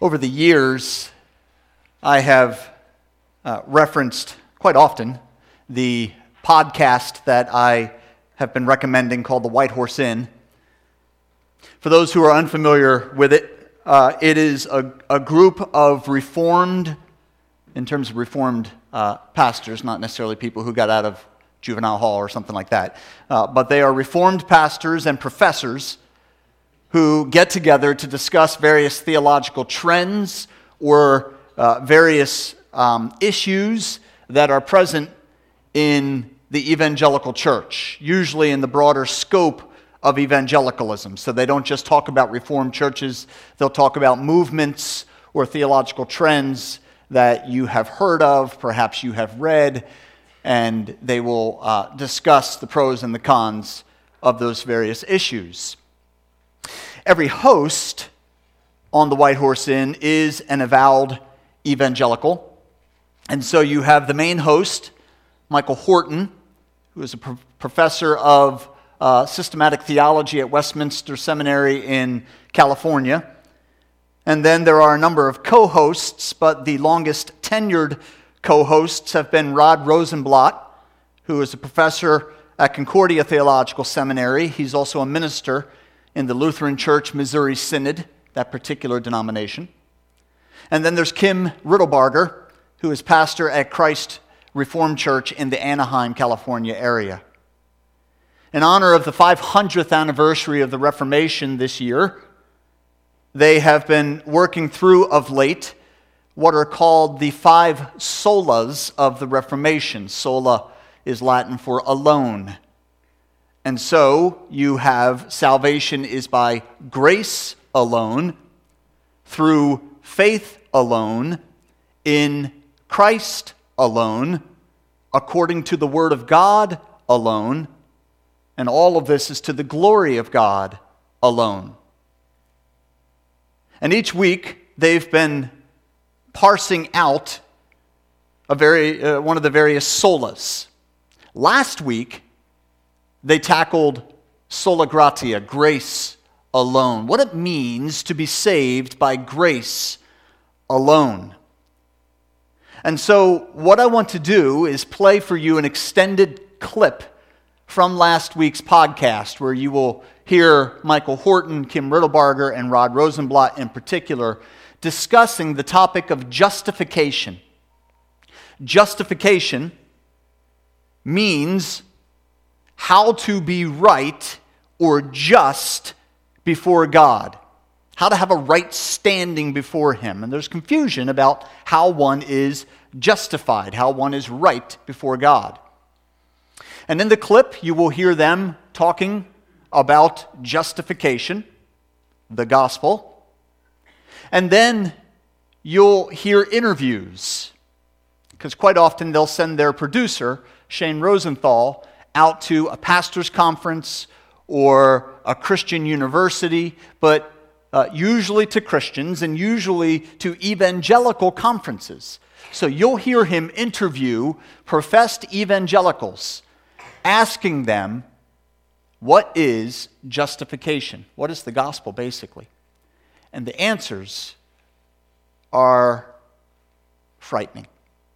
Over the years, I have referenced quite often the podcast that I have been recommending called The White Horse Inn. For those who are unfamiliar with it, it is a group of reformed, in terms of reformed pastors, not necessarily people who got out of juvenile hall or something like that, but they are reformed pastors and professors who get together to discuss various theological trends or various issues that are present in the evangelical church, usually in the broader scope of evangelicalism. So they don't just talk about reformed churches, they'll talk about movements or theological trends that you have heard of, perhaps you have read, and they will discuss the pros and the cons of those various issues. Every host on the White Horse Inn is an avowed evangelical. And so you have the main host, Michael Horton, who is a professor of systematic theology at Westminster Seminary in California. And then there are a number of co-hosts, but the longest tenured co-hosts have been Rod Rosenblatt, who is a professor at Concordia Theological Seminary. He's also a minister in the Lutheran Church Missouri Synod, that particular denomination. And then there's Kim Riddlebarger, who is pastor at Christ Reformed Church in the Anaheim, California area. In honor of the 500th anniversary of the Reformation this year, they have been working through of late what are called the 5 solas of the Reformation. Sola is Latin for alone. And so you have salvation is by grace alone, through faith alone, in Christ alone, according to the Word of God alone, and all of this is to the glory of God alone. And each week they've been parsing out one of the various solas. Last week they tackled sola gratia, grace alone, what it means to be saved by grace alone. And so what I want to do is play for you an extended clip from last week's podcast where you will hear Michael Horton, Kim Riddlebarger, and Rod Rosenblatt in particular discussing the topic of justification. Justification means how to be right or just before God, how to have a right standing before Him. And there's confusion about how one is justified, how one is right before God. And in the clip, you will hear them talking about justification, the gospel. And then you'll hear interviews, because quite often they'll send their producer, Shane Rosenthal, out to a pastor's conference or a Christian university, but usually to Christians and usually to evangelical conferences. So you'll hear him interview professed evangelicals, asking them, what is justification? What is the gospel, basically? And the answers are frightening.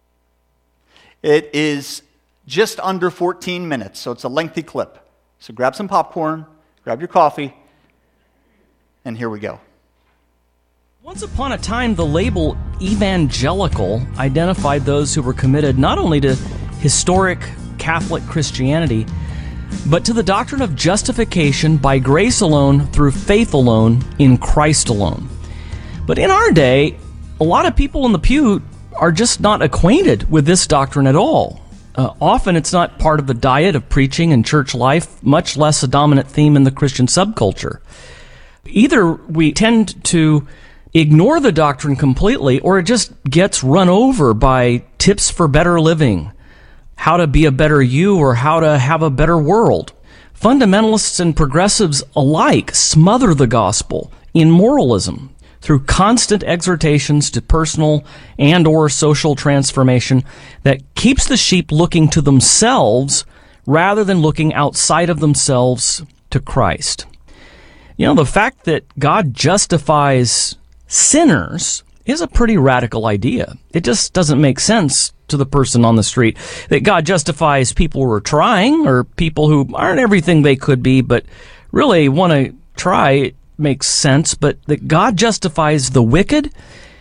It is just under 14 minutes, so it's a lengthy clip. So grab some popcorn, grab your coffee, and here we go. Once upon a time, the label evangelical identified those who were committed not only to historic Catholic Christianity, but to the doctrine of justification by grace alone, through faith alone, in Christ alone. But in our day, a lot of people in the pew are just not acquainted with this doctrine at all. Often it's not part of the diet of preaching and church life, much less a dominant theme in the Christian subculture. Either we tend to ignore the doctrine completely, or it just gets run over by tips for better living, how to be a better you, or how to have a better world. Fundamentalists and progressives alike smother the gospel in moralism through constant exhortations to personal and or social transformation that keeps the sheep looking to themselves rather than looking outside of themselves to Christ. You know, the fact that God justifies sinners is a pretty radical idea. It just doesn't make sense to the person on the street that God justifies people who are trying, or people who aren't everything they could be, but really want to try. It makes sense. But that God justifies the wicked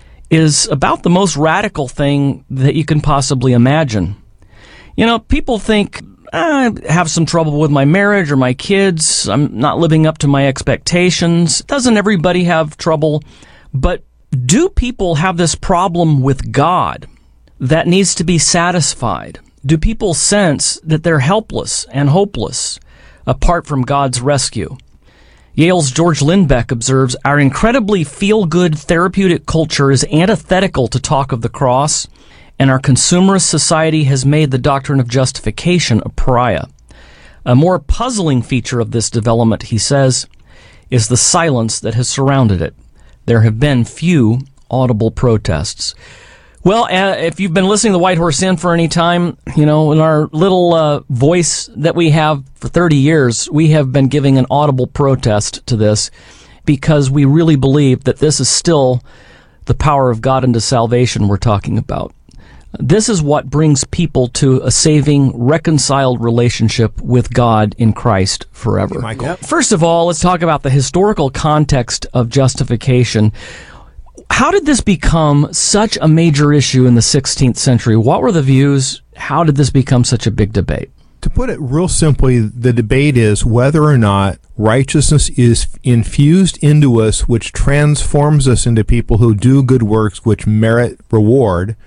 is about the most radical thing that you can possibly imagine. You know, people think, I have some trouble with my marriage or my kids. I'm not living up to my expectations. Doesn't everybody have trouble? But do people have this problem with God that needs to be satisfied? Do people sense that they're helpless and hopeless apart from God's rescue? Yale's George Lindbeck observes, our incredibly feel-good therapeutic culture is antithetical to talk of the cross, and our consumerist society has made the doctrine of justification a pariah. A more puzzling feature of this development, he says, is the silence that has surrounded it. There have been few audible protests. Well, if you've been listening to the White Horse Inn for any time, you know, in our little voice that we have for 30 years, we have been giving an audible protest to this because we really believe that this is still the power of God unto salvation we're talking about. This is what brings people to a saving, reconciled relationship with God in Christ forever. Michael. First of all, let's talk about the historical context of justification. How did this become such a major issue in the 16th century? What were the views? How did this become such a big debate? To put it real simply, the debate is whether or not righteousness is infused into us, which transforms us into people who do good works which merit reward,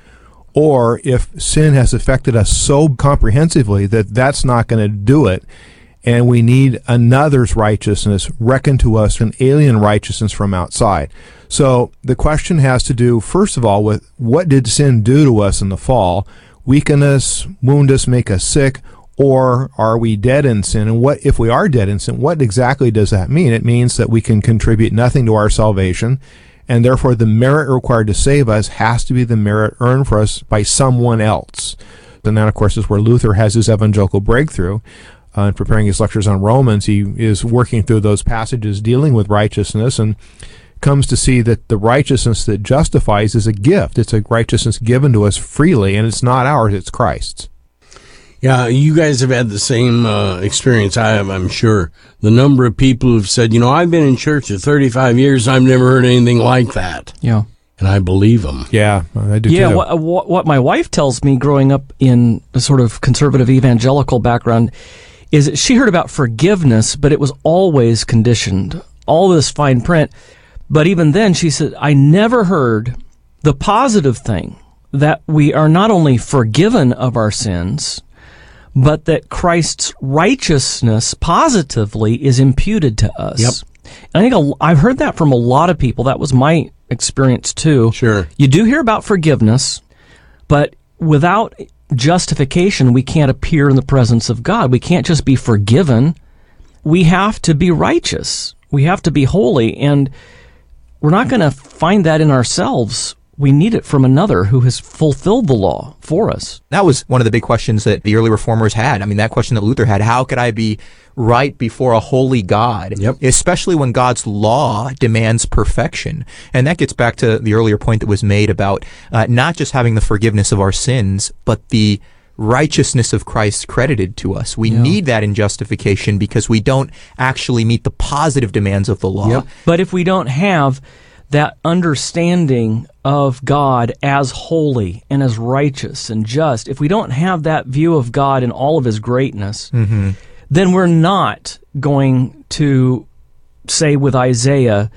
or if sin has affected us so comprehensively that that's not going to do it, and we need another's righteousness reckoned to us, an alien righteousness from outside. So the question has to do, first of all, with what did sin do to us in the fall? Weaken us, wound us, make us sick, or are we dead in sin? And what if we are dead in sin, what exactly does that mean? It means that we can contribute nothing to our salvation, and therefore the merit required to save us has to be the merit earned for us by someone else. And that, of course, is where Luther has his evangelical breakthrough. In preparing his lectures on Romans, he is working through those passages dealing with righteousness and comes to see that the righteousness that justifies is a gift. It's a righteousness given to us freely, and it's not ours, it's Christ's. Yeah, you guys have had the same experience I have, I'm sure. The number of people who've said, you know, I've been in church for 35 years, I've never heard anything like that. Yeah. And I believe them. Yeah, I do too. Yeah, what my wife tells me growing up in a sort of conservative evangelical background is that she heard about forgiveness, but it was always conditioned. All this fine print. But even then, she said, I never heard the positive thing, that we are not only forgiven of our sins, but that Christ's righteousness positively is imputed to us. Yep. And I think I've heard that from a lot of people. That was my experience too. Sure. You do hear about forgiveness, but without justification, we can't appear in the presence of God. We can't just be forgiven. We have to be righteous. We have to be holy, and we're not going to find that in ourselves. We need it from another who has fulfilled the law for us. That was one of the big questions that the early reformers had. I mean, that question that Luther had, how could I be right before a holy God? Yep. Especially when God's law demands perfection. And that gets back to the earlier point that was made about not just having the forgiveness of our sins, but the righteousness of Christ credited to us. We need that in justification because we don't actually meet the positive demands of the law. Yep. But if we don't have that understanding of God as holy and as righteous and just, if we don't have that view of God in all of his greatness, then we're not going to say with Isaiah,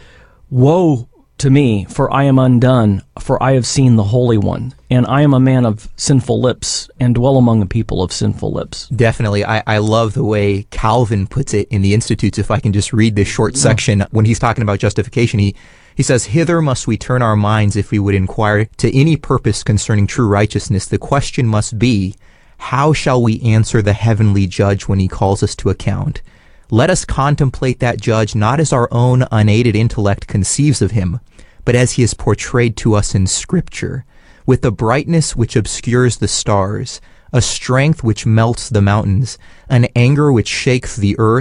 woe to me, for I am undone, for I have seen the Holy One, and I am a man of sinful lips and dwell among a people of sinful lips. Definitely. I love the way Calvin puts it in the Institutes. If I can just read this short section, when he's talking about justification, he says, hither must we turn our minds if we would inquire to any purpose concerning true righteousness. The question must be, how shall we answer the heavenly judge when he calls us to account? Let us contemplate that judge not as our own unaided intellect conceives of him, but as he is portrayed to us in Scripture, with a brightness which obscures the stars, a strength which melts the mountains, an anger which shakes the earth,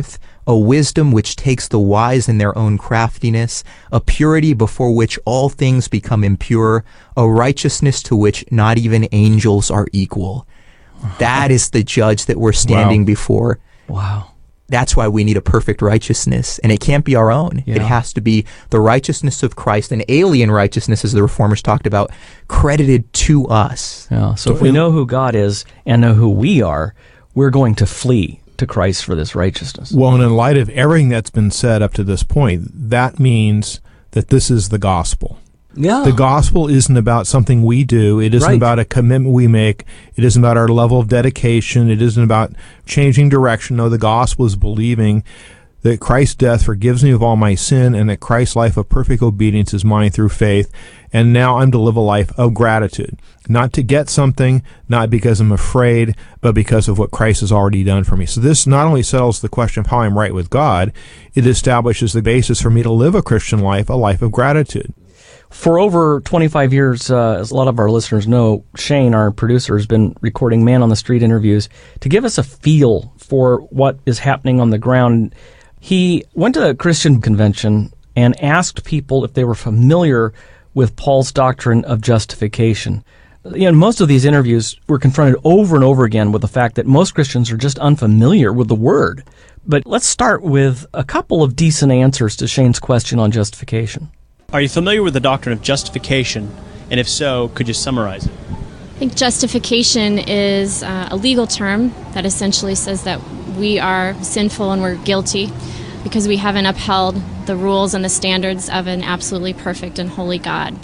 a wisdom which takes the wise in their own craftiness, a purity before which all things become impure, a righteousness to which not even angels are equal. That is the judge that we're standing before. Wow. That's why we need a perfect righteousness, and it can't be our own. Yeah. It has to be the righteousness of Christ, an alien righteousness, as the Reformers talked about, credited to us. Yeah. So if we know who God is and know who we are, we're going to flee to Christ for this righteousness. Well, and in light of everything that's been said up to this point, that means that this is the gospel. Yeah. The gospel isn't about something we do. It isn't Right. about a commitment we make. It isn't about our level of dedication. It isn't about changing direction. No, the gospel is believing that Christ's death forgives me of all my sin and that Christ's life of perfect obedience is mine through faith. And now I'm to live a life of gratitude, not to get something, not because I'm afraid, but because of what Christ has already done for me. So this not only settles the question of how I'm right with God, it establishes the basis for me to live a Christian life, a life of gratitude. For over 25 years, as a lot of our listeners know, Shane, our producer, has been recording Man on the Street interviews to give us a feel for what is happening on the ground. He went to a Christian convention and asked people if they were familiar with Paul's doctrine of justification. In most of these interviews, we're confronted over and over again with the fact that most Christians are just unfamiliar with the word. But let's start with a couple of decent answers to Shane's question on justification. Are you familiar with the doctrine of justification? And if so, could you summarize it? I think justification is a legal term that essentially says that we are sinful and we're guilty because we haven't upheld the rules and the standards of an absolutely perfect and holy God.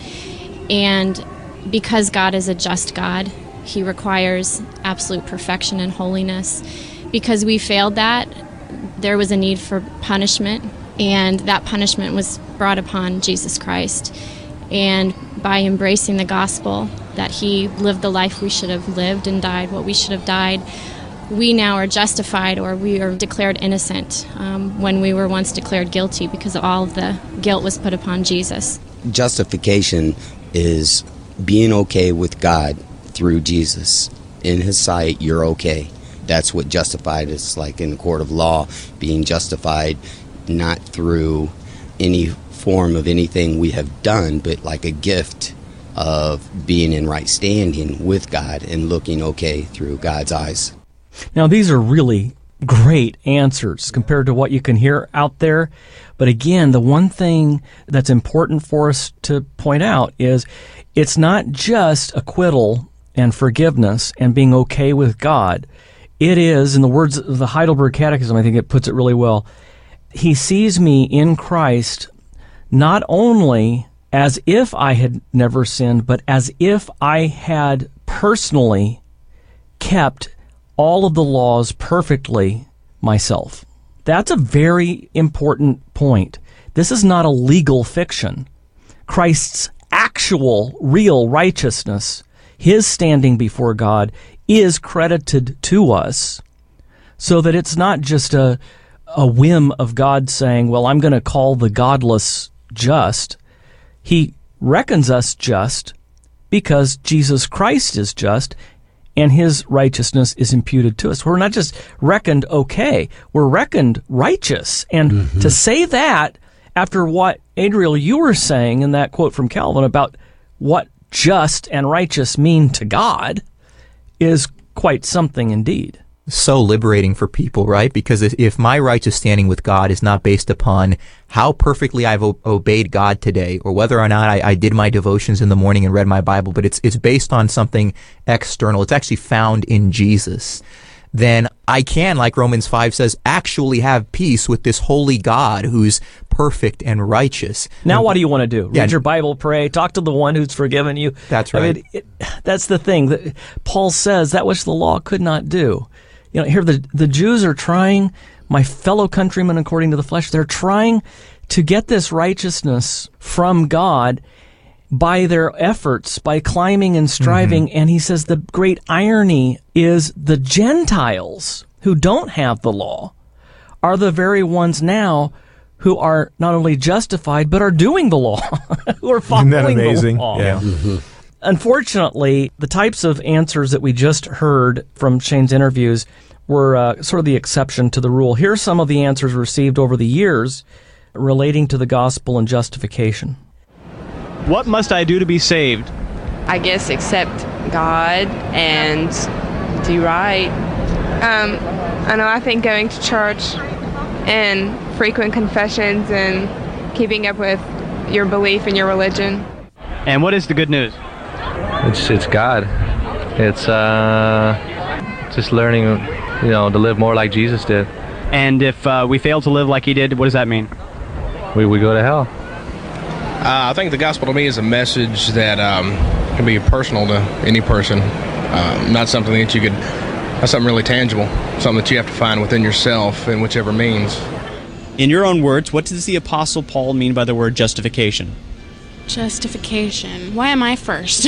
And because God is a just God, He requires absolute perfection and holiness. Because we failed that, there was a need for punishment, and that punishment was brought upon Jesus Christ. And by embracing the gospel, that He lived the life we should have lived and died what we should have died, we now are justified, or we are declared innocent when we were once declared guilty because all of the guilt was put upon Jesus. Justification is being okay with God through Jesus. In His sight, you're okay. That's what justified is like in the court of law, being justified not through any form of anything we have done, but like a gift of being in right standing with God and looking okay through God's eyes. Now, these are really great answers compared to what you can hear out there. But again, the one thing that's important for us to point out is it's not just acquittal and forgiveness and being okay with God. It is, in the words of the Heidelberg Catechism, I think it puts it really well, He sees me in Christ not only as if I had never sinned, but as if I had personally kept all of the laws perfectly myself. That's a very important point. This is not a legal fiction. Christ's actual, real righteousness, His standing before God, is credited to us so that it's not just a whim of God saying, well, I'm going to call the godless just. He reckons us just because Jesus Christ is just and His righteousness is imputed to us. We're not just reckoned okay, we're reckoned righteous. And to say that after what, Adriel, you were saying in that quote from Calvin about what just and righteous mean to God is quite something indeed. So liberating for people, right? Because if my righteous standing with God is not based upon how perfectly I've obeyed God today, or whether or not I did my devotions in the morning and read my Bible, but it's based on something external, it's actually found in Jesus, then I can, like Romans 5 says, actually have peace with this holy God who's perfect and righteous. Now what do you want to do? Yeah. Read your Bible, pray, talk to the one who's forgiven you. That's right. I mean, that's the thing. That Paul says that which the law could not do. You know, here the Jews are trying, my fellow countrymen according to the flesh, they're trying to get this righteousness from God by their efforts, by climbing and striving. And he says the great irony is the Gentiles who don't have the law are the very ones now who are not only justified, but are doing the law, who are following Isn't that amazing? the law. Yeah. Unfortunately, the types of answers that we just heard from Shane's interviews were sort of the exception to the rule. Here are some of the answers received over the years relating to the gospel and justification. What must I do to be saved? I guess accept God and do right. I think going to church and frequent confessions and keeping up with your belief in your religion. And what is the good news? It's God. It's just learning, to live more like Jesus did. And if we fail to live like he did, what does that mean? We go to hell. I think the gospel to me is a message that can be personal to any person. Not something that you could, not something really tangible, something that you have to find within yourself in whichever means. In your own words, what does the Apostle Paul mean by the word justification? Justification. Why am I first?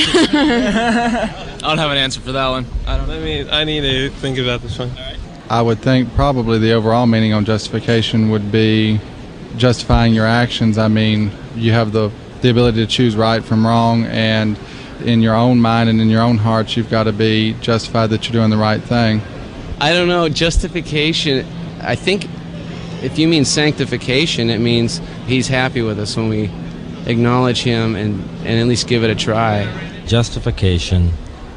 I don't have an answer for that one. I need to think about this one. I would think probably the overall meaning on justification would be justifying your actions. I mean, you have the ability to choose right from wrong, and in your own mind and in your own heart, you've got to be justified that you're doing the right thing. I don't know. Justification, I think if you mean sanctification, it means he's happy with us when we acknowledge him and at least give it a try. Justification.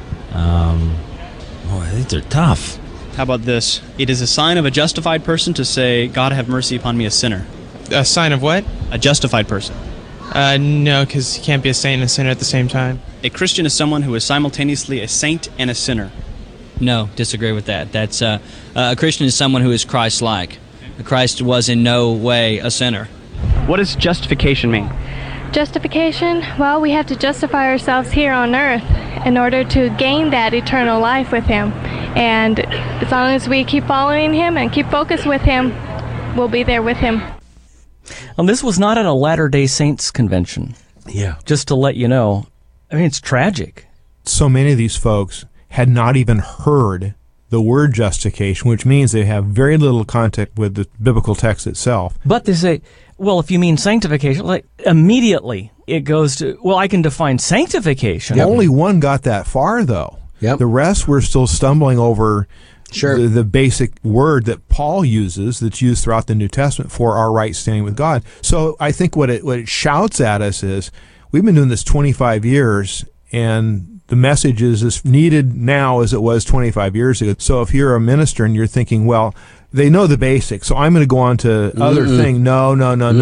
These are tough. How about this? It is a sign of a justified person to say, God have mercy upon me, a sinner. A sign of what? A justified person. No, because you can't be a saint and a sinner at the same time. A Christian is someone who is simultaneously a saint and a sinner. No, disagree with that. That's a Christian is someone who is Christ-like. Christ was in no way a sinner. What does justification mean? Justification? Well, we have to justify ourselves here on earth in order to gain that eternal life with him. And as long as we keep following him and keep focused with him, we'll be there with him. This was not at a Latter-day Saints convention. Yeah. Just to let you know. I mean, it's tragic. So many of these folks had not even heard the word justification, which means they have very little contact with the biblical text itself. But they say, well, if you mean sanctification, like immediately it goes to, well, I can define sanctification. Yep. Only one got that far, though. Yep. The rest were still stumbling over the basic word that Paul uses, that's used throughout the New Testament for our right standing with God. So I think what it shouts at us is, we've been doing this 25 years, and the message is as needed now as it was 25 years ago. So if you're a minister and you're thinking, well, they know the basics, so I'm going to go on to other thing. No.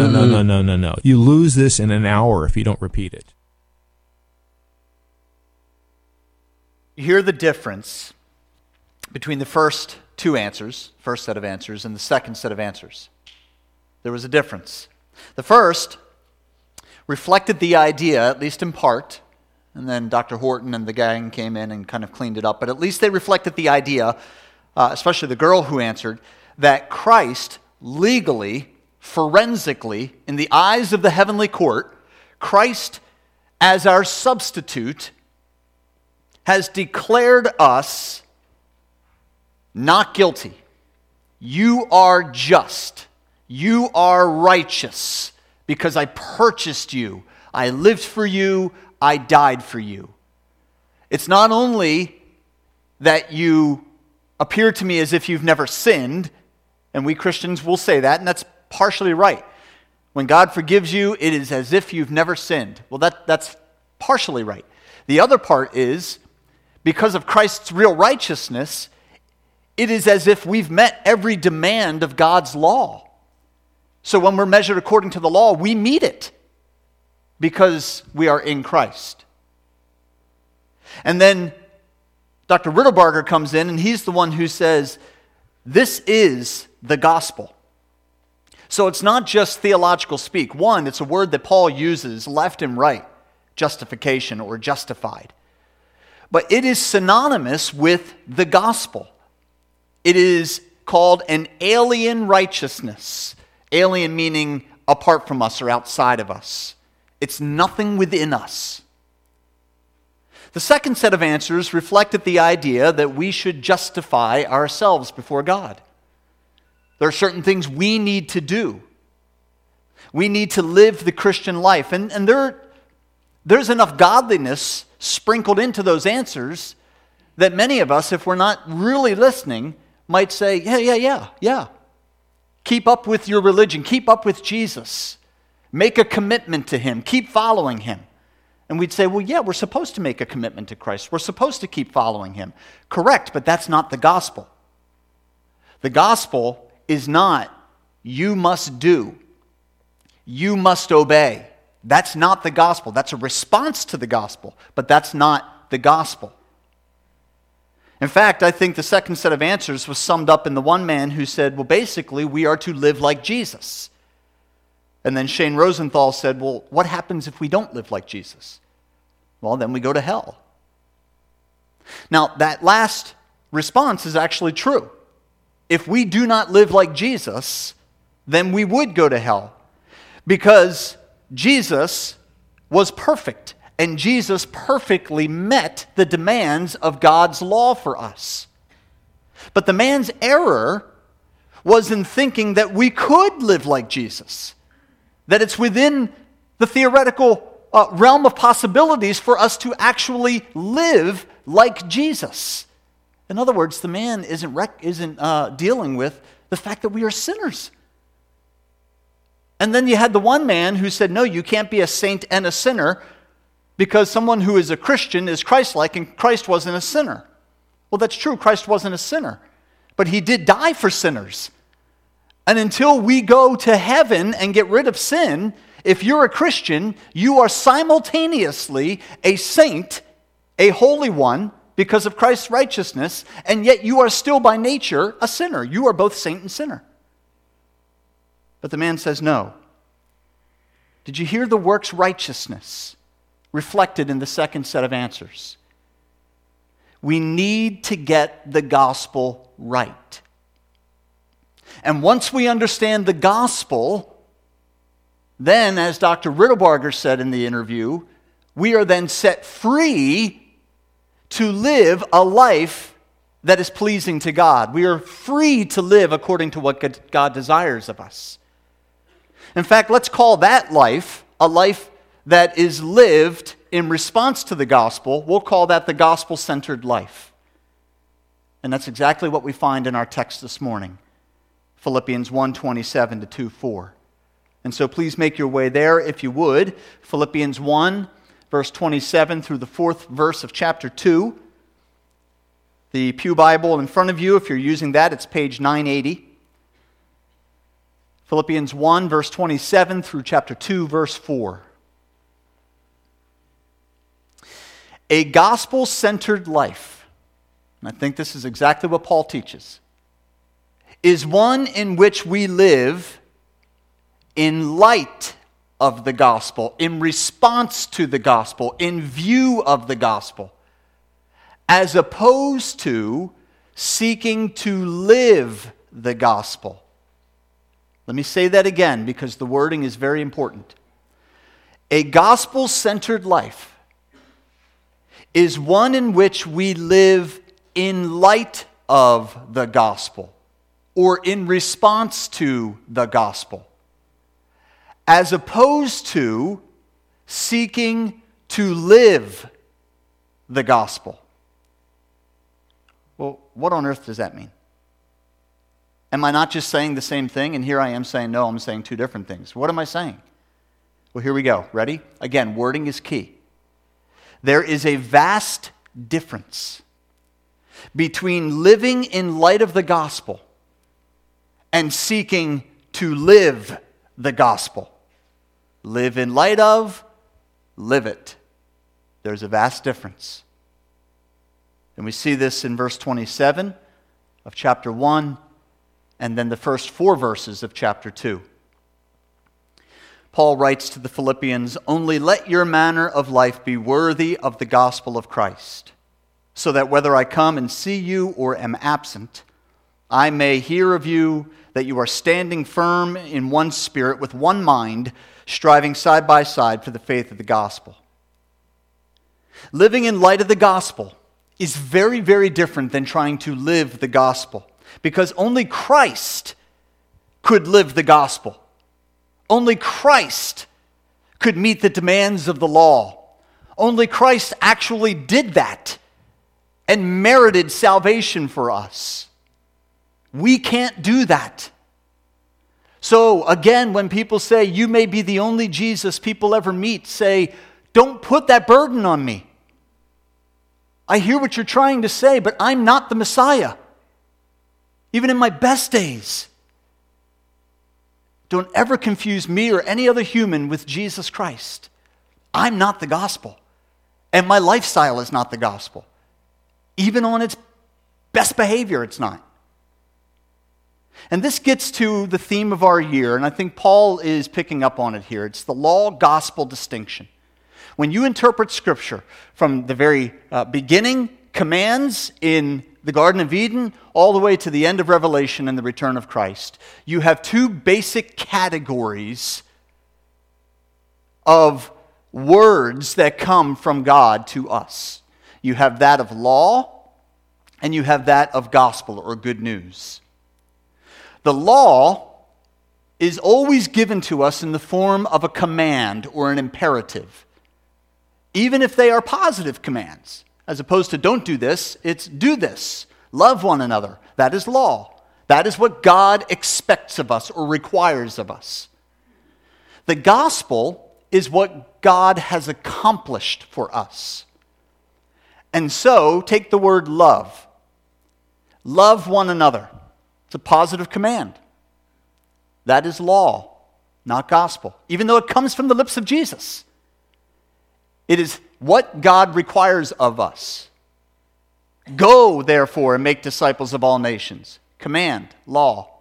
You lose this in an hour if you don't repeat it. You hear the difference between the first set of answers, and the second set of answers. There was a difference. The first reflected the idea, at least in part, and then Dr. Horton and the gang came in and kind of cleaned it up, but at least they reflected the idea, especially the girl who answered, that Christ legally, forensically, in the eyes of the heavenly court, Christ as our substitute has declared us not guilty. You are just. You are righteous because I purchased you. I lived for you. I died for you. It's not only that you appear to me as if you've never sinned, and we Christians will say that, and that's partially right. When God forgives you, it is as if you've never sinned. Well, that's partially right. The other part is, because of Christ's real righteousness, it is as if we've met every demand of God's law. So when we're measured according to the law, we meet it because we are in Christ. And then Dr. Riddlebarger comes in, and he's the one who says, this is the gospel. So it's not just theological speak. One, it's a word that Paul uses left and right, justification or justified. But it is synonymous with the gospel. It is called an alien righteousness. Alien meaning apart from us or outside of us. It's nothing within us. The second set of answers reflected the idea that we should justify ourselves before God. There are certain things we need to do. We need to live the Christian life. And there's enough godliness sprinkled into those answers that many of us, if we're not really listening, might say, yeah. Keep up with your religion. Keep up with Jesus. Make a commitment to him. Keep following him. And we'd say, well, yeah, we're supposed to make a commitment to Christ. We're supposed to keep following him. Correct, but that's not the gospel. The gospel is not, you must do. You must obey. That's not the gospel. That's a response to the gospel, but that's not the gospel. In fact, I think the second set of answers was summed up in the one man who said, well, basically, we are to live like Jesus. And then Shane Rosenthal said, well, what happens if we don't live like Jesus? Well, then we go to hell. Now, that last response is actually true. If we do not live like Jesus, then we would go to hell. Because Jesus was perfect, and Jesus perfectly met the demands of God's law for us. But the man's error was in thinking that we could live like Jesus, that it's within the theoretical realm of possibilities for us to actually live like Jesus. In other words, the man isn't dealing with the fact that we are sinners. And then you had the one man who said, no, you can't be a saint and a sinner because someone who is a Christian is Christ-like and Christ wasn't a sinner. Well, that's true. Christ wasn't a sinner. But he did die for sinners. And until we go to heaven and get rid of sin, if you're a Christian, you are simultaneously a saint, a holy one, because of Christ's righteousness, and yet you are still by nature a sinner. You are both saint and sinner. But the man says no. Did you hear the works righteousness reflected in the second set of answers? We need to get the gospel right. And once we understand the gospel, then, as Dr. Riddlebarger said in the interview, we are then set free to live a life that is pleasing to God. We are free to live according to what God desires of us. In fact, let's call that life a life that is lived in response to the gospel. We'll call that the gospel-centered life. And that's exactly what we find in our text this morning, Philippians 1:27 to 2:4. And so please make your way there if you would. Philippians 1, verse 27 through the 4th verse of chapter 2. The Pew Bible in front of you, if you're using that, it's page 980. Philippians 1, verse 27 through chapter 2, verse 4. A gospel-centered life, and I think this is exactly what Paul teaches, is one in which we live in light of the gospel, in response to the gospel, in view of the gospel, as opposed to seeking to live the gospel. Let me say that again because the wording is very important. A gospel-centered life is one in which we live in light of the gospel or in response to the gospel, as opposed to seeking to live the gospel. Well, what on earth does that mean? Am I not just saying the same thing? And here I am saying, no, I'm saying two different things. What am I saying? Well, here we go. Ready? Again, wording is key. There is a vast difference between living in light of the gospel and seeking to live the gospel. Live in light of, live it. There's a vast difference. And we see this in verse 27 of chapter 1, and then the first 4 verses of chapter 2. Paul writes to the Philippians, "Only let your manner of life be worthy of the gospel of Christ, so that whether I come and see you or am absent, I may hear of you that you are standing firm in one spirit with one mind, striving side by side for the faith of the gospel." Living in light of the gospel is very, very different than trying to live the gospel, because only Christ could live the gospel. Only Christ could meet the demands of the law. Only Christ actually did that and merited salvation for us. We can't do that. So again, when people say, you may be the only Jesus people ever meet, say, don't put that burden on me. I hear what you're trying to say, but I'm not the Messiah. Even in my best days. Don't ever confuse me or any other human with Jesus Christ. I'm not the gospel. And my lifestyle is not the gospel. Even on its best behavior, it's not. And this gets to the theme of our year, and I think Paul is picking up on it here. It's the law-gospel distinction. When you interpret Scripture from the very beginning commands in the Garden of Eden all the way to the end of Revelation and the return of Christ, you have two basic categories of words that come from God to us. You have that of law, and you have that of gospel or good news. The law is always given to us in the form of a command or an imperative, even if they are positive commands. As opposed to don't do this, it's do this. Love one another. That is law. That is what God expects of us or requires of us. The gospel is what God has accomplished for us. And so, take the word love. Love one another. It's a positive command. That is law, not gospel. Even though it comes from the lips of Jesus. It is what God requires of us. Go, therefore, and make disciples of all nations. Command, law.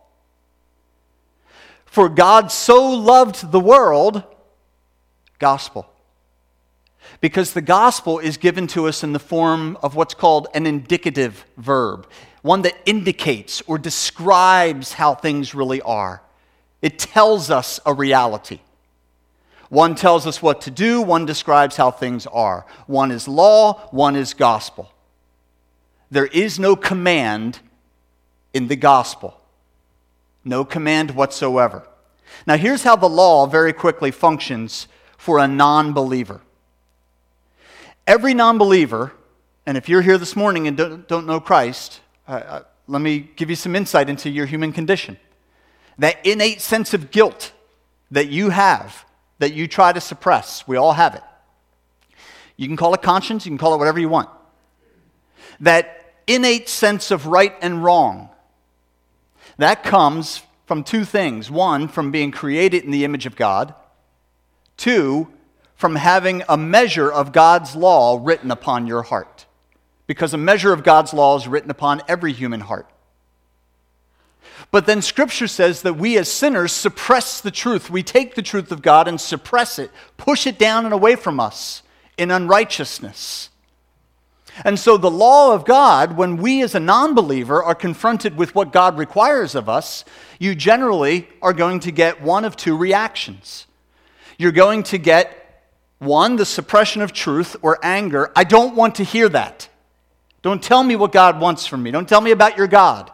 For God so loved the world, gospel. Because the gospel is given to us in the form of what's called an indicative verb. One that indicates or describes how things really are. It tells us a reality. One tells us what to do, one describes how things are. One is law, one is gospel. There is no command in the gospel. No command whatsoever. Now here's how the law very quickly functions for a non-believer. Every non-believer, and if you're here this morning and don't know Christ, let me give you some insight into your human condition. That innate sense of guilt that you have, that you try to suppress. We all have it. You can call it conscience, you can call it whatever you want. That innate sense of right and wrong, that comes from two things. One, from being created in the image of God. Two, from having a measure of God's law written upon your heart. Because a measure of God's law is written upon every human heart. But then Scripture says that we as sinners suppress the truth. We take the truth of God and suppress it, push it down and away from us in unrighteousness. And so the law of God, when we as a non-believer are confronted with what God requires of us, you generally are going to get one of two reactions. You're going to get, one, the suppression of truth or anger. I don't want to hear that. Don't tell me what God wants from me. Don't tell me about your God.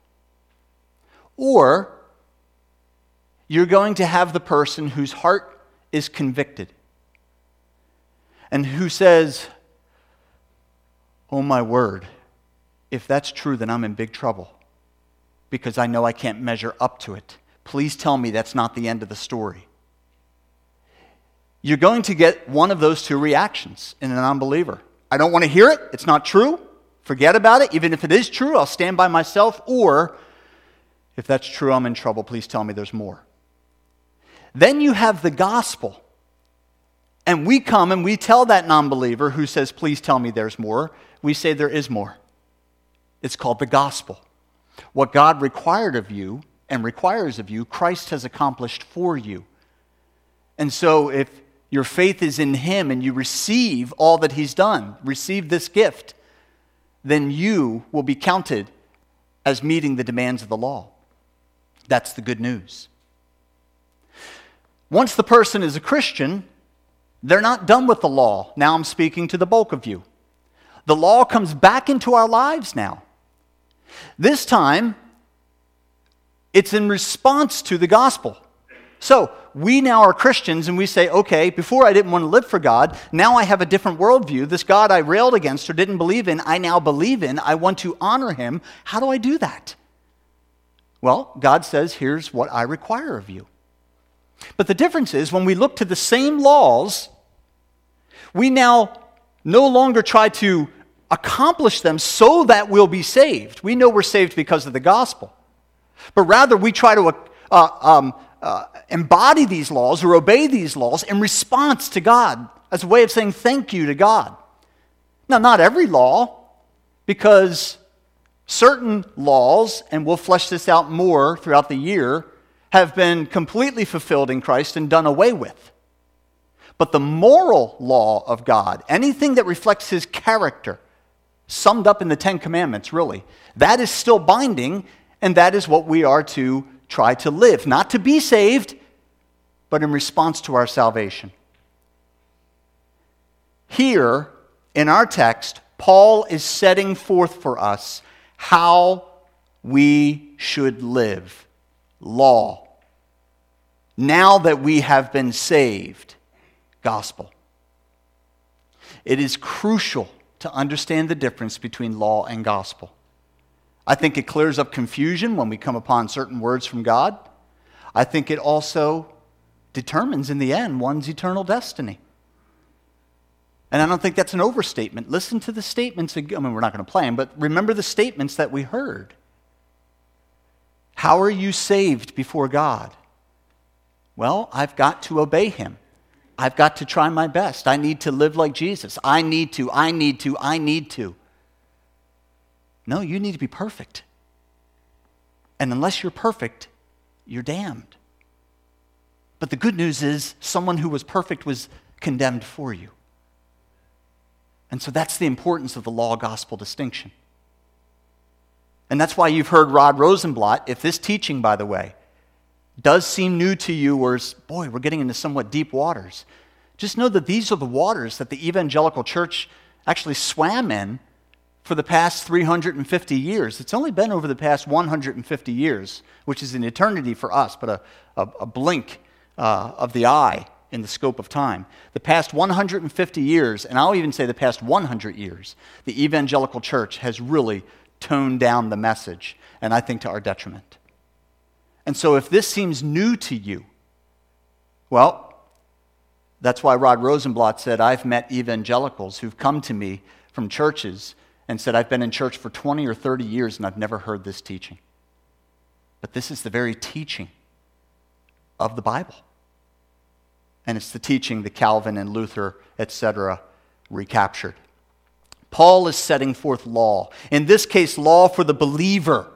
Or you're going to have the person whose heart is convicted and who says, oh my word, if that's true, then I'm in big trouble because I know I can't measure up to it. Please tell me that's not the end of the story. You're going to get one of those two reactions in a non-believer. I don't want to hear it. It's not true. Forget about it. Even if it is true, I'll stand by myself. Or if that's true, I'm in trouble. Please tell me there's more. Then you have the gospel. And we come and we tell that non-believer who says, please tell me there's more. We say there is more. It's called the gospel. What God required of you and requires of you, Christ has accomplished for you. And so if your faith is in Him and you receive all that He's done, receive this gift, then you will be counted as meeting the demands of the law. That's the good news. Once the person is a Christian, they're not done with the law. Now I'm speaking to the bulk of you. The law comes back into our lives now. This time, it's in response to the gospel. So, we now are Christians and we say, okay, before I didn't want to live for God, now I have a different worldview. This God I railed against or didn't believe in, I now believe in. I want to honor Him. How do I do that? Well, God says, here's what I require of you. But the difference is when we look to the same laws, we now no longer try to accomplish them so that we'll be saved. We know we're saved because of the gospel. But rather, we try to embody these laws or obey these laws in response to God as a way of saying thank you to God. Now, not every law, because certain laws, and we'll flesh this out more throughout the year, have been completely fulfilled in Christ and done away with. But the moral law of God, anything that reflects his character, summed up in the Ten Commandments, really, that is still binding, and that is what we are to try to live. Not to be saved, but in response to our salvation. Here, in our text, Paul is setting forth for us how we should live. Law. Now that we have been saved, gospel. It is crucial to understand the difference between law and gospel. I think it clears up confusion when we come upon certain words from God. I think it also determines in the end one's eternal destiny. And I don't think that's an overstatement. Listen to the statements. I mean, we're not going to play them, but remember the statements that we heard. How are you saved before God? Well, I've got to obey him. I've got to try my best. I need to live like Jesus. I need to. No, you need to be perfect. And unless you're perfect, you're damned. But the good news is someone who was perfect was condemned for you. And so that's the importance of the law-gospel distinction. And that's why you've heard Rod Rosenblatt, if this teaching, by the way, does seem new to you, or boy, we're getting into somewhat deep waters, just know that these are the waters that the evangelical church actually swam in for the past 350 years. It's only been over the past 150 years, which is an eternity for us, but a blink of the eye in the scope of time. The past 150 years, and I'll even say the past 100 years, the evangelical church has really toned down the message, and I think to our detriment. And so if this seems new to you, well, that's why Rod Rosenblatt said, I've met evangelicals who've come to me from churches and said, I've been in church for 20 or 30 years and I've never heard this teaching. But this is the very teaching of the Bible. And it's the teaching that Calvin and Luther, etc., recaptured. Paul is setting forth law. In this case, law for the believer.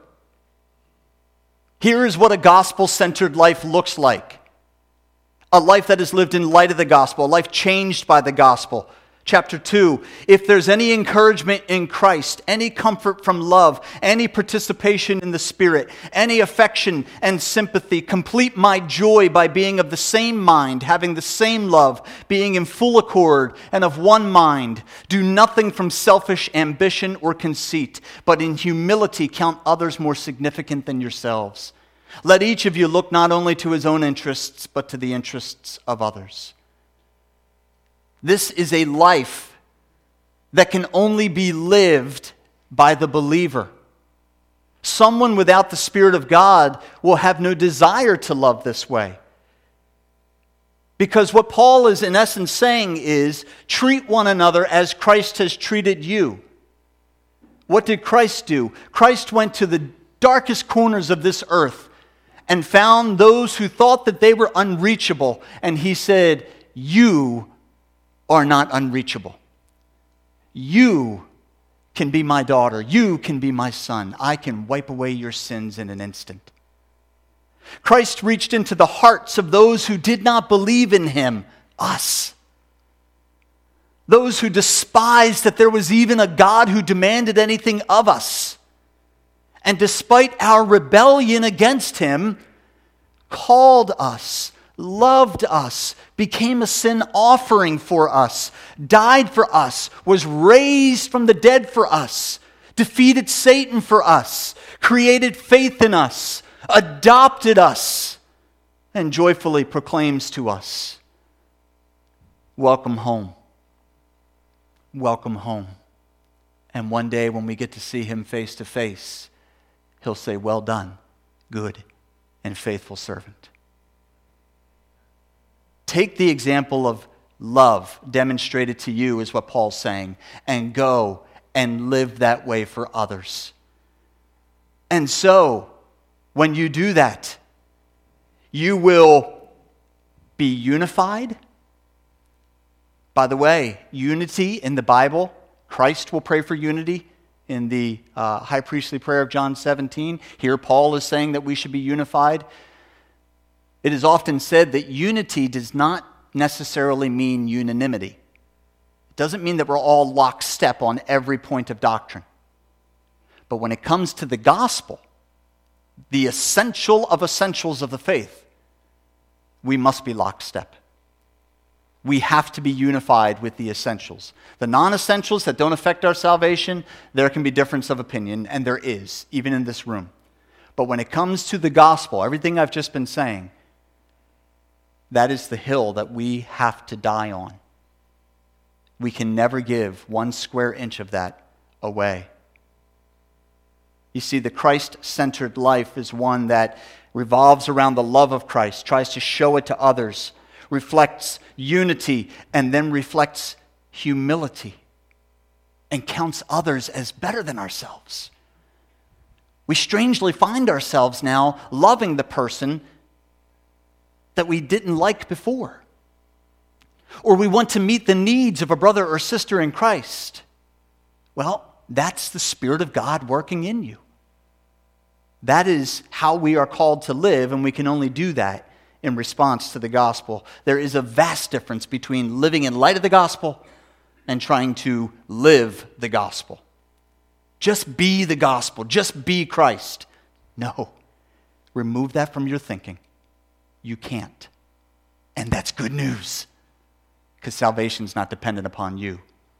Here is what a gospel-centered life looks like. A life that is lived in light of the gospel, a life changed by the gospel. Chapter 2, if there's any encouragement in Christ, any comfort from love, any participation in the Spirit, any affection and sympathy, complete my joy by being of the same mind, having the same love, being in full accord and of one mind. Do nothing from selfish ambition or conceit, but in humility count others more significant than yourselves. Let each of you look not only to his own interests, but to the interests of others. This is a life that can only be lived by the believer. Someone without the Spirit of God will have no desire to love this way. Because what Paul is in essence saying is, treat one another as Christ has treated you. What did Christ do? Christ went to the darkest corners of this earth and found those who thought that they were unreachable. And he said, you are not unreachable. You can be my daughter. You can be my son. I can wipe away your sins in an instant. Christ reached into the hearts of those who did not believe in him, us. Those who despised that there was even a God who demanded anything of us. And despite our rebellion against him, called us, loved us, became a sin offering for us, died for us, was raised from the dead for us, defeated Satan for us, created faith in us, adopted us, and joyfully proclaims to us, welcome home. Welcome home. And one day when we get to see him face to face, he'll say, well done, good and faithful servant. Take the example of love demonstrated to you, is what Paul's saying, and go and live that way for others. And so, when you do that, you will be unified. By the way, unity in the Bible, Christ will pray for unity in the high priestly prayer of John 17. Here Paul is saying that we should be unified. It is often said that unity does not necessarily mean unanimity. It doesn't mean that we're all lockstep on every point of doctrine. But when it comes to the gospel, the essential of essentials of the faith, we must be lockstep. We have to be unified with the essentials. The non-essentials that don't affect our salvation, there can be difference of opinion, and there is, even in this room. But when it comes to the gospel, everything I've just been saying, that is the hill that we have to die on. We can never give 1 square inch of that away. You see, the Christ-centered life is one that revolves around the love of Christ, tries to show it to others, reflects unity, and then reflects humility, and counts others as better than ourselves. We strangely find ourselves now loving the person that we didn't like before. Or we want to meet the needs of a brother or sister in Christ. Well, that's the Spirit of God working in you. That is how we are called to live, and we can only do that in response to the gospel. There is a vast difference between living in light of the gospel and trying to live the gospel. Just be the gospel. Just be Christ. No. Remove that from your thinking. You can't. And that's good news, because salvation is not dependent upon you.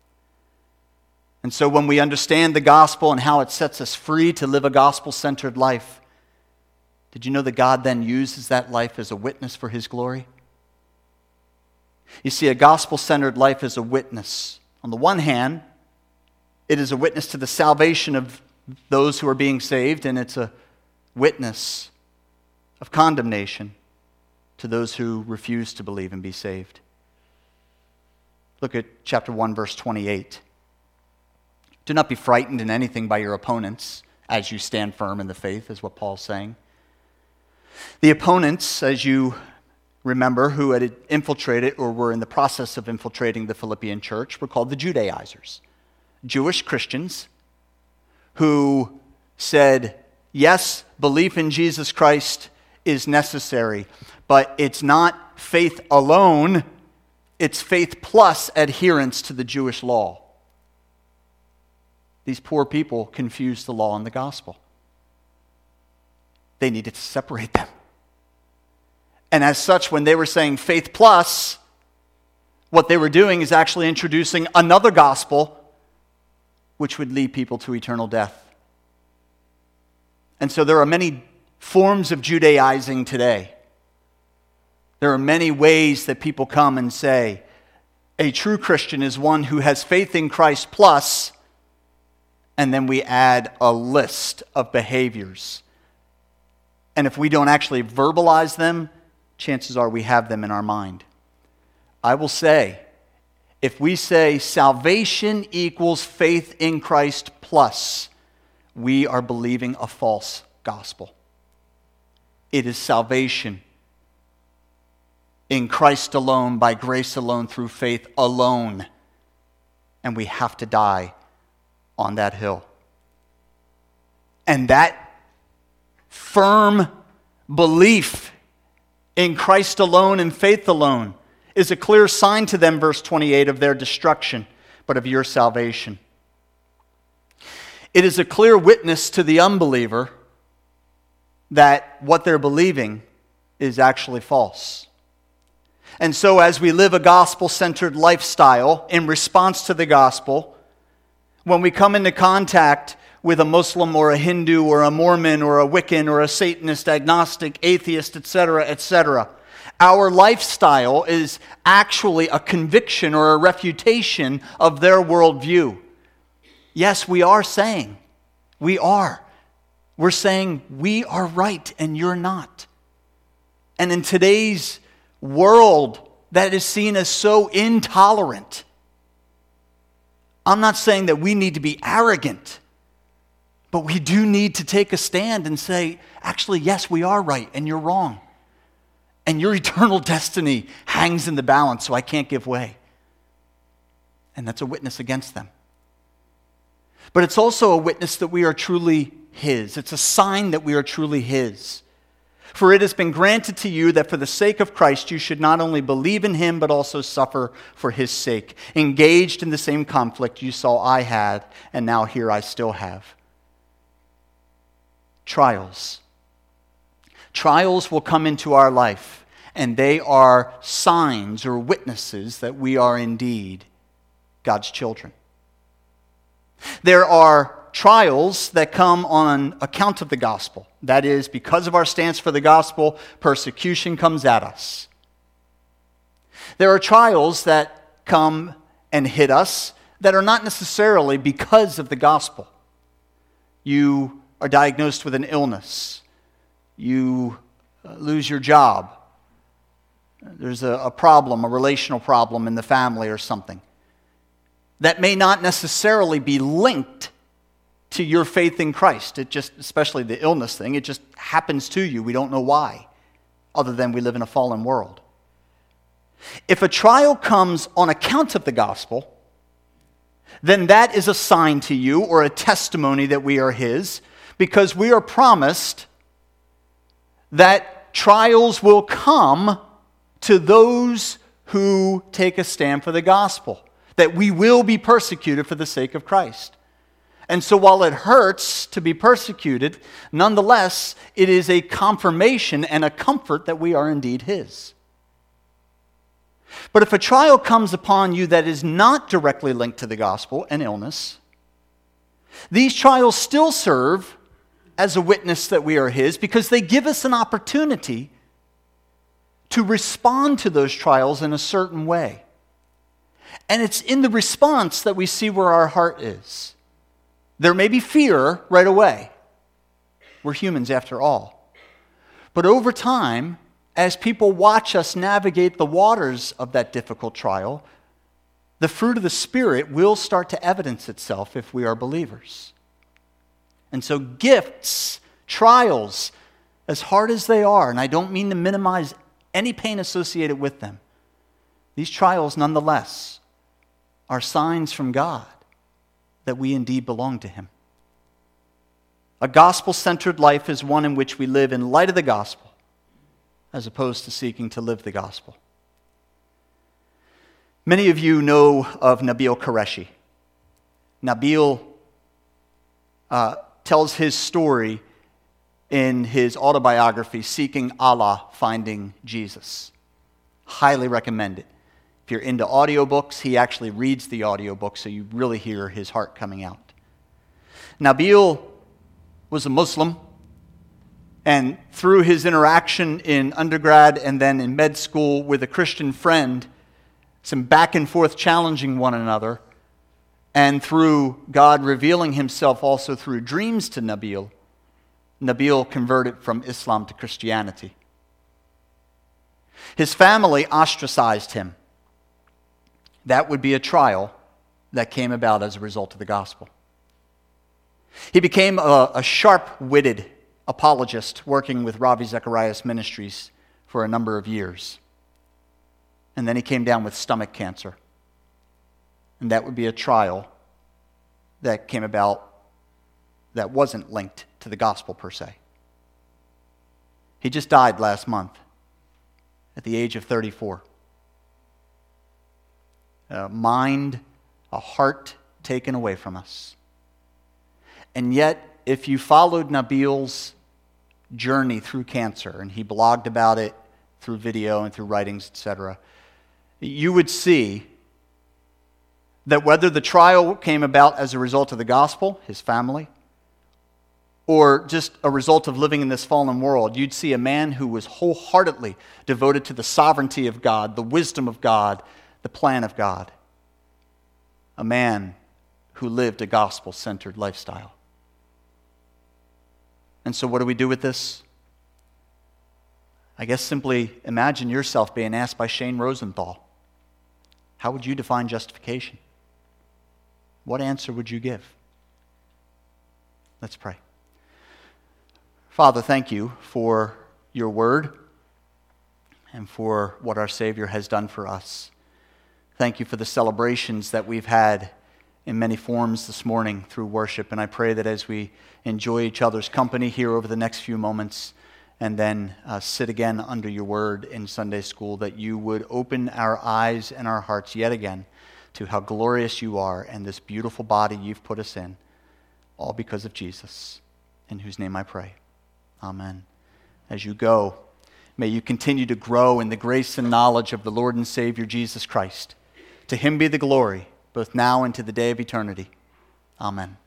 And so when we understand the gospel and how it sets us free to live a gospel-centered life, did you know that God then uses that life as a witness for His glory? You see, a gospel-centered life is a witness. On the one hand, it is a witness to the salvation of those who are being saved, and it's a witness of condemnation to those who refuse to believe and be saved. Look at chapter 1, verse 28. Do not be frightened in anything by your opponents as you stand firm in the faith, is what Paul's saying. The opponents, as you remember, who had infiltrated or were in the process of infiltrating the Philippian church were called the Judaizers. Jewish Christians who said, yes, belief in Jesus Christ is necessary, but it's not faith alone, it's faith plus adherence to the Jewish law. These poor people confused the law and the gospel. They needed to separate them. And as such, when they were saying faith plus, what they were doing is actually introducing another gospel which would lead people to eternal death. And so there are many forms of Judaizing today. There are many ways that people come and say, a true Christian is one who has faith in Christ plus, and then we add a list of behaviors. And if we don't actually verbalize them, chances are we have them in our mind. I will say, if we say salvation equals faith in Christ plus, we are believing a false gospel. It is salvation in Christ alone, by grace alone, through faith alone. And we have to die on that hill. And that firm belief in Christ alone and faith alone is a clear sign to them, verse 28, of their destruction, but of your salvation. It is a clear witness to the unbeliever that what they're believing is actually false. And so as we live a gospel-centered lifestyle in response to the gospel, when we come into contact with a Muslim or a Hindu or a Mormon or a Wiccan or a Satanist, agnostic, atheist, etc., our lifestyle is actually a conviction or a refutation of their worldview. Yes, we are saying, we're We're saying we are right and you're not. And in today's world that is seen as so intolerant, I'm not saying that we need to be arrogant, but we do need to take a stand and say, actually, yes, we are right and you're wrong. And your eternal destiny hangs in the balance, so I can't give way. And that's a witness against them. But it's also a witness that we are truly His. It's a sign that we are truly His. For it has been granted to you that for the sake of Christ you should not only believe in Him, but also suffer for His sake, engaged in the same conflict you saw I had, and now here I still have. Trials. Trials will come into our life, and they are signs or witnesses that we are indeed God's children. There are trials that come on account of the gospel. That is, because of our stance for the gospel, persecution comes at us. There are trials that come and hit us that are not necessarily because of the gospel. You are diagnosed with an illness. You lose your job. There's a problem, a relational problem in the family or something. That may not necessarily be linked to your faith in Christ. It just, especially the illness thing, it just happens to you. We don't know why, other than we live in a fallen world. If a trial comes on account of the gospel, then that is a sign to you or a testimony that we are His, because we are promised that trials will come to those who take a stand for the gospel, that we will be persecuted for the sake of Christ. And so while it hurts to be persecuted, nonetheless, it is a confirmation and a comfort that we are indeed His. But if a trial comes upon you that is not directly linked to the gospel, an illness, these trials still serve as a witness that we are His, because they give us an opportunity to respond to those trials in a certain way. And it's in the response that we see where our heart is. There may be fear right away. We're humans after all. But over time, as people watch us navigate the waters of that difficult trial, the fruit of the Spirit will start to evidence itself if we are believers. And so gifts, trials, as hard as they are, and I don't mean to minimize any pain associated with them, these trials nonetheless are signs from God that we indeed belong to Him. A gospel-centered life is one in which we live in light of the gospel, as opposed to seeking to live the gospel. Many of you know of Nabeel Qureshi. Nabeel tells his story in his autobiography, Seeking Allah, Finding Jesus. Highly recommend it. If you're into audiobooks, he actually reads the audiobook, so you really hear his heart coming out. Nabeel was a Muslim, and through his interaction in undergrad and then in med school with a Christian friend, some back and forth challenging one another, and through God revealing Himself also through dreams to Nabeel, Nabeel converted from Islam to Christianity. His family ostracized him. That would be a trial that came about as a result of the gospel. He became a sharp-witted apologist working with Ravi Zacharias Ministries for a number of years. And then he came down with stomach cancer. And that would be a trial that came about that wasn't linked to the gospel per se. He just died last month at the age of 34. A mind, a heart taken away from us. And yet, if you followed Nabeel's journey through cancer, and he blogged about it through video and through writings, etc., you would see that whether the trial came about as a result of the gospel, his family, or just a result of living in this fallen world, you'd see a man who was wholeheartedly devoted to the sovereignty of God, the wisdom of God, the plan of God. A man who lived a gospel-centered lifestyle. And so what do we do with this? I guess simply imagine yourself being asked by Shane Rosenthal, how would you define justification? What answer would you give? Let's pray. Father, thank you for your word and for what our Savior has done for us. Thank you for the celebrations that we've had in many forms this morning through worship. And I pray that as we enjoy each other's company here over the next few moments and then sit again under your word in Sunday school, that you would open our eyes and our hearts yet again to how glorious you are and this beautiful body you've put us in, all because of Jesus, in whose name I pray. Amen. As you go, may you continue to grow in the grace and knowledge of the Lord and Savior Jesus Christ. To him be the glory, both now and to the day of eternity. Amen.